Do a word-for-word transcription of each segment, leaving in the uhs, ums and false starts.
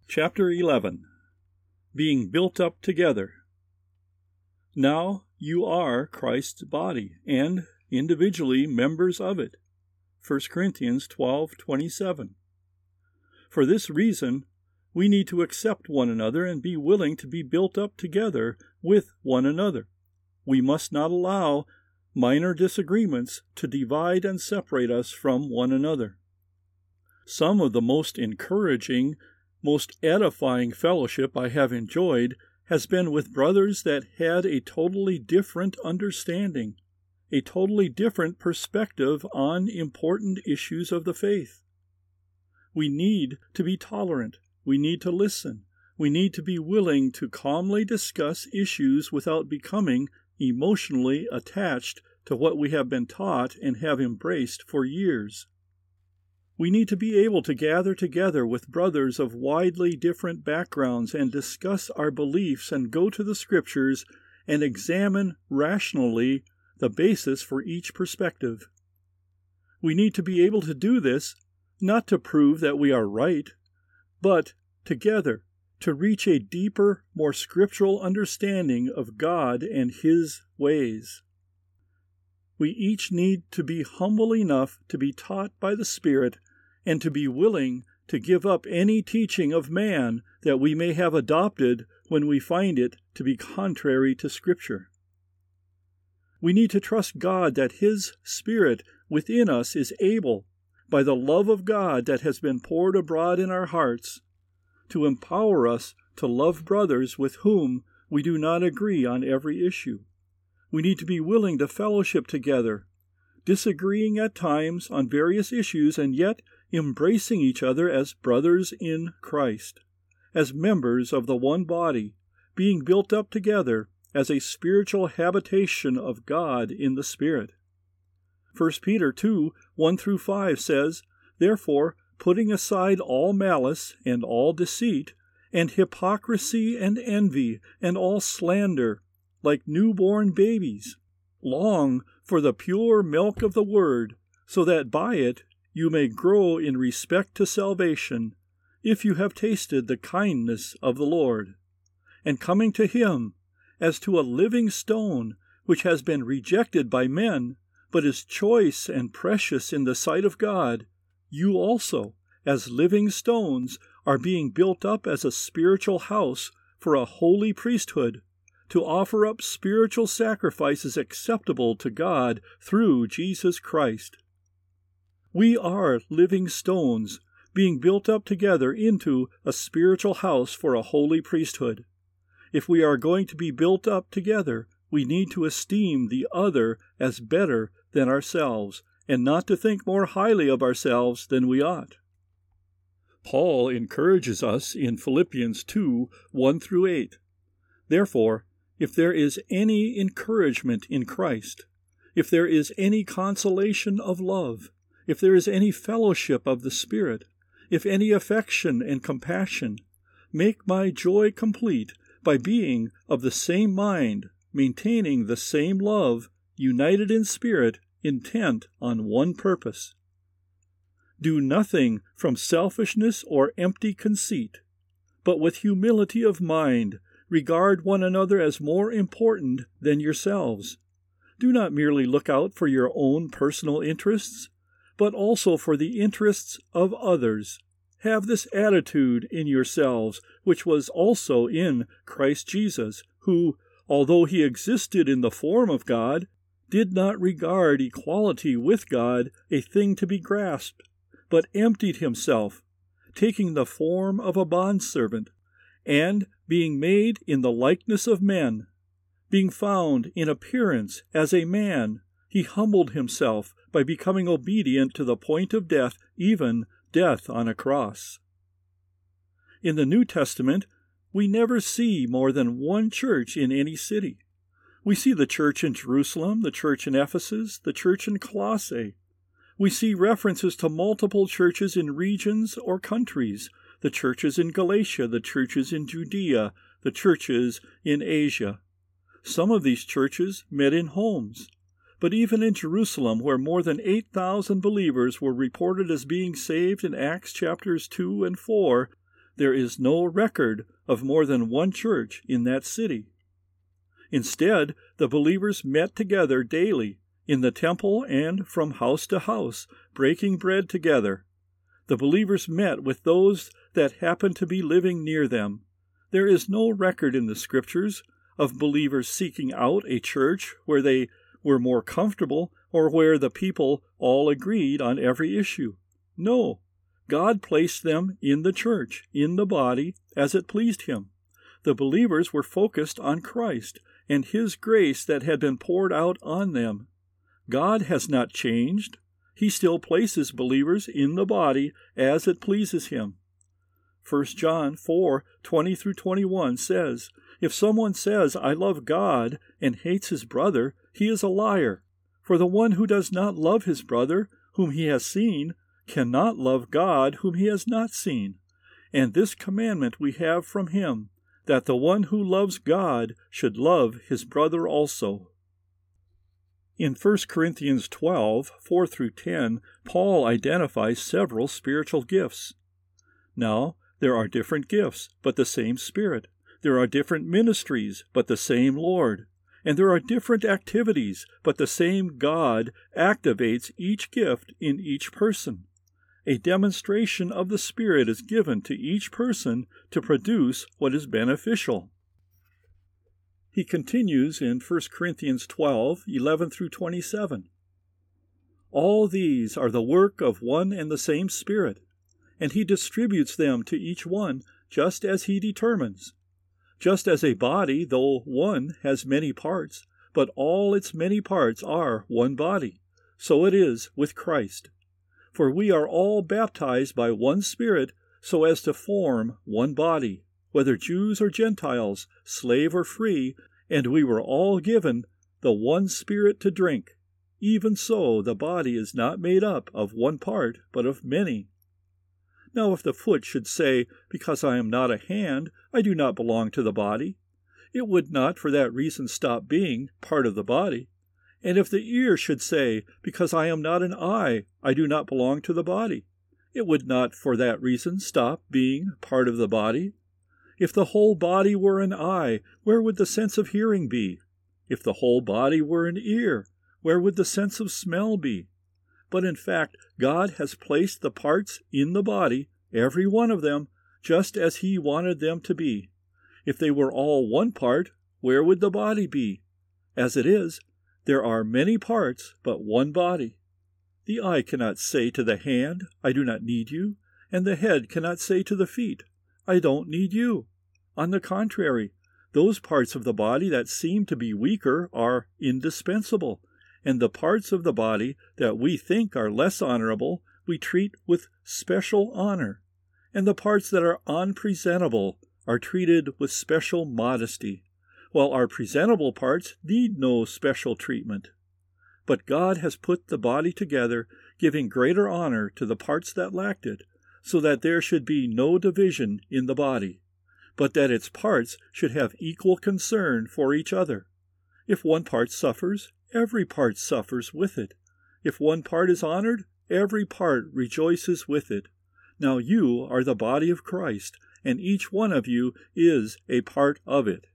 Chapter eleven. Being built up together. Now you are Christ's body, and individually members of it. First Corinthians twelve twenty-seven. For this reason, we need to accept one another and be willing to be built up together with one another. We must not allow minor disagreements to divide and separate us from one another. Some of the most encouraging, most edifying fellowship I have enjoyed has been with brothers that had a totally different understanding, a totally different perspective on important issues of the faith. We need to be tolerant. We need to listen. We need to be willing to calmly discuss issues without becoming emotionally attached to what we have been taught and have embraced for years. We need to be able to gather together with brothers of widely different backgrounds and discuss our beliefs and go to the Scriptures and examine rationally the basis for each perspective. We need to be able to do this not to prove that we are right, but together to reach a deeper, more scriptural understanding of God and His ways. We each need to be humble enough to be taught by the Spirit and to be willing to give up any teaching of man that we may have adopted when we find it to be contrary to Scripture. We need to trust God that His Spirit within us is able, by the love of God that has been poured abroad in our hearts, to empower us to love brothers with whom we do not agree on every issue. We need to be willing to fellowship together, disagreeing at times on various issues and yet embracing each other as brothers in Christ, as members of the one body, being built up together as a spiritual habitation of God in the Spirit. First Peter two, one through five says, Therefore, putting aside all malice and all deceit, and hypocrisy and envy, and all slander, like newborn babies, long for the pure milk of the word, so that by it you may grow in respect to salvation, if you have tasted the kindness of the Lord. And coming to Him, as to a living stone, which has been rejected by men, but is choice and precious in the sight of God, you also, as living stones, are being built up as a spiritual house for a holy priesthood, to offer up spiritual sacrifices acceptable to God through Jesus Christ. We are living stones, being built up together into a spiritual house for a holy priesthood. If we are going to be built up together, we need to esteem the other as better than ourselves, and not to think more highly of ourselves than we ought. Paul encourages us in Philippians two, one through eight. Therefore, if there is any encouragement in Christ, if there is any consolation of love, if there is any fellowship of the Spirit, if any affection and compassion, make my joy complete by being of the same mind, maintaining the same love, united in spirit, intent on one purpose. Do nothing from selfishness or empty conceit, but with humility of mind, regard one another as more important than yourselves. Do not merely look out for your own personal interests, but also for the interests of others. Have this attitude in yourselves, which was also in Christ Jesus, who, although He existed in the form of God, did not regard equality with God a thing to be grasped, but emptied Himself, taking the form of a bondservant, and, being made in the likeness of men, being found in appearance as a man, He humbled Himself by becoming obedient to the point of death, even death on a cross. In the New Testament, we never see more than one church in any city. We see the church in Jerusalem, the church in Ephesus, the church in Colossae. We see references to multiple churches in regions or countries, the churches in Galatia, the churches in Judea, the churches in Asia. Some of these churches met in homes. But even in Jerusalem, where more than eight thousand believers were reported as being saved in Acts chapters two and four, there is no record of more than one church in that city. Instead, the believers met together daily in the temple and from house to house, breaking bread together. The believers met with those that happened to be living near them. There is no record in the Scriptures of believers seeking out a church where they were more comfortable or where the people all agreed on every issue. No, God placed them in the church, in the body, as it pleased Him. The believers were focused on Christ and His grace that had been poured out on them. God has not changed. He still places believers in the body as it pleases Him. First John four twenty through twenty-one says, "If someone says, 'I love God,' and hates his brother, he is a liar. For the one who does not love his brother, whom he has seen, cannot love God, whom he has not seen. And this commandment we have from Him, that the one who loves God should love his brother also." In First Corinthians twelve, four through ten, Paul identifies several spiritual gifts. Now, there are different gifts, but the same Spirit. There are different ministries, but the same Lord. And there are different activities, but the same God activates each gift in each person. A demonstration of the Spirit is given to each person to produce what is beneficial. He continues in First Corinthians twelve, eleven through twenty-seven. "All these are the work of one and the same Spirit, and He distributes them to each one just as He determines. Just as a body, though one, has many parts, but all its many parts are one body, so it is with Christ. For we are all baptized by one Spirit so as to form one body, whether Jews or Gentiles, slave or free, and we were all given the one Spirit to drink. Even so, the body is not made up of one part, but of many. Now if the foot should say, 'Because I am not a hand, I do not belong to the body,' it would not for that reason stop being part of the body. And if the ear should say, 'Because I am not an eye, I do not belong to the body,' it would not for that reason stop being part of the body. If the whole body were an eye, where would the sense of hearing be? If the whole body were an ear, where would the sense of smell be? But in fact, God has placed the parts in the body, every one of them, just as He wanted them to be. If they were all one part, where would the body be? As it is, there are many parts, but one body. The eye cannot say to the hand, 'I do not need you,' and the head cannot say to the feet, 'I don't need you.' On the contrary, those parts of the body that seem to be weaker are indispensable, and the parts of the body that we think are less honorable we treat with special honor, and the parts that are unpresentable are treated with special modesty, while our presentable parts need no special treatment. But God has put the body together, giving greater honor to the parts that lacked it, so that there should be no division in the body, but that its parts should have equal concern for each other. If one part suffers, every part suffers with it. If one part is honored, every part rejoices with it. Now you are the body of Christ, and each one of you is a part of it."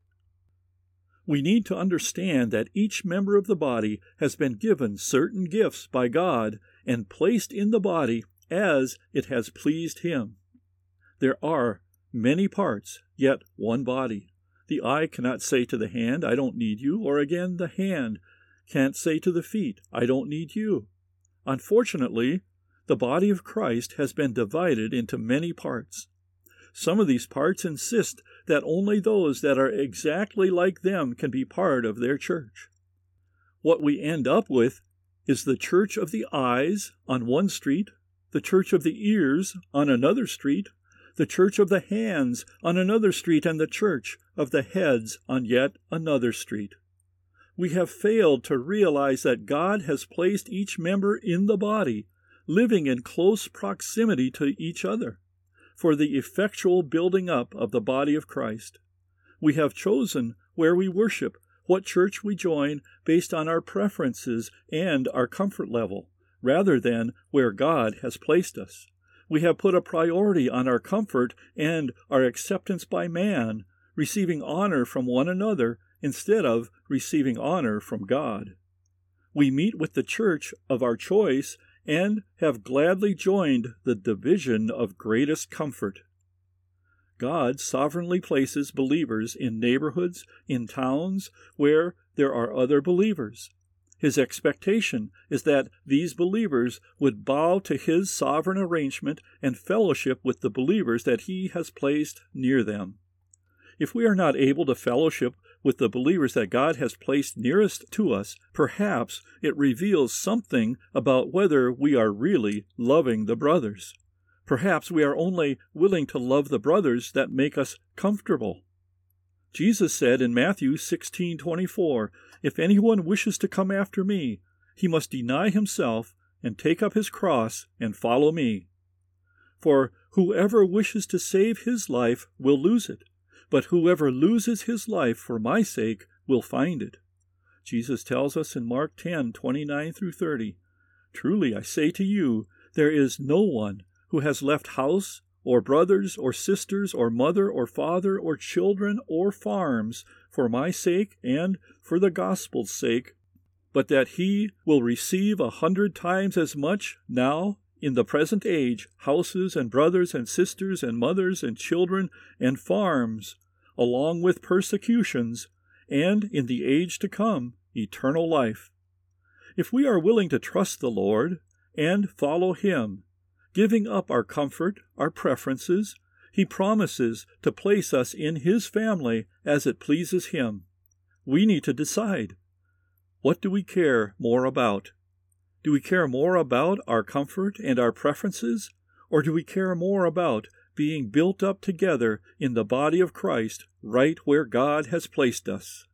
We need to understand that each member of the body has been given certain gifts by God and placed in the body as it has pleased Him. There are many parts, yet one body. The eye cannot say to the hand, "I don't need you," or again the hand can't say to the feet, "I don't need you." Unfortunately, the body of Christ has been divided into many parts. Some of these parts insist that only those that are exactly like them can be part of their church. What we end up with is the church of the eyes on one street, the church of the ears on another street, the church of the hands on another street, and the church of the heads on yet another street. We have failed to realize that God has placed each member in the body, living in close proximity to each other, for the effectual building up of the body of Christ. We have chosen where we worship, what church we join, based on our preferences and our comfort level, rather than where God has placed us. We have put a priority on our comfort and our acceptance by man, receiving honor from one another instead of receiving honor from God. We meet with the church of our choice and have gladly joined the division of greatest comfort. God sovereignly places believers in neighborhoods, in towns, where there are other believers. His expectation is that these believers would bow to His sovereign arrangement and fellowship with the believers that He has placed near them. If we are not able to fellowship with the believers that God has placed nearest to us, perhaps it reveals something about whether we are really loving the brothers. Perhaps we are only willing to love the brothers that make us comfortable. Jesus said in Matthew sixteen twenty-four, "If anyone wishes to come after me, he must deny himself and take up his cross and follow me. For whoever wishes to save his life will lose it, but whoever loses his life for my sake will find it." Jesus tells us in Mark ten twenty-nine through thirty, "Truly I say to you, there is no one who has left house or brothers or sisters or mother or father or children or farms for my sake and for the gospel's sake, but that he will receive a hundred times as much now in the present age, houses and brothers and sisters and mothers and children and farms, along with persecutions, and in the age to come, eternal life." If we are willing to trust the Lord and follow Him, giving up our comfort, our preferences, He promises to place us in His family as it pleases Him. We need to decide, what do we care more about? Do we care more about our comfort and our preferences, or do we care more about being built up together in the body of Christ right where God has placed us?